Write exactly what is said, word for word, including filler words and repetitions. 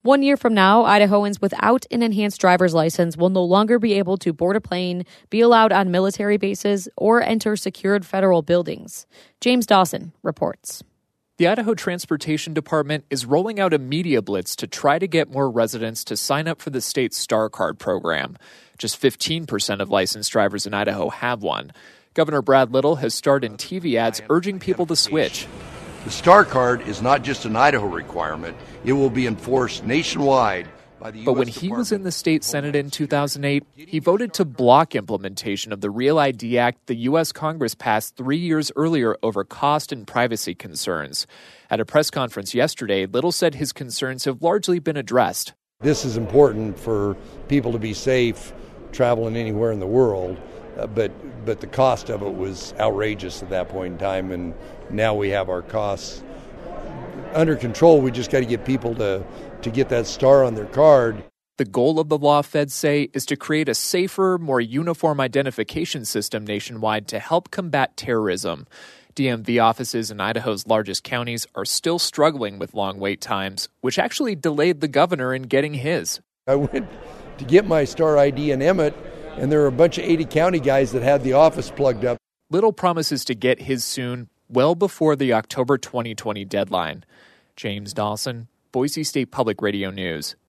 One year from now, Idahoans without an enhanced driver's license will no longer be able to board a plane, be allowed on military bases, or enter secured federal buildings. James Dawson reports. The Idaho Transportation Department is rolling out a media blitz to try to get more residents to sign up for the state's Star Card program. Just fifteen percent of licensed drivers in Idaho have one. Governor Brad Little has starred in T V ads urging people to switch. The Star Card is not just an Idaho requirement. It will be enforced nationwide by the U S But when he was in the state Senate in two thousand eight, he voted to block implementation of the Real I D Act the U S Congress passed three years earlier over cost and privacy concerns. At a press conference yesterday, Little said his concerns have largely been addressed. This is important for people to be safe traveling anywhere in the world, uh, but but the cost of it was outrageous at that point in time, and now we have our costs under control. We just got to get people to, to get that star on their card. The goal of the law, feds say, is to create a safer, more uniform identification system nationwide to help combat terrorism. D M V offices in Idaho's largest counties are still struggling with long wait times, which actually delayed the governor in getting his. I went to get my star I D in Emmett, and there were a bunch of eighty county guys that had the office plugged up. Little promises to get his soon, well before the October twenty twenty deadline. James Dawson, Boise State Public Radio News.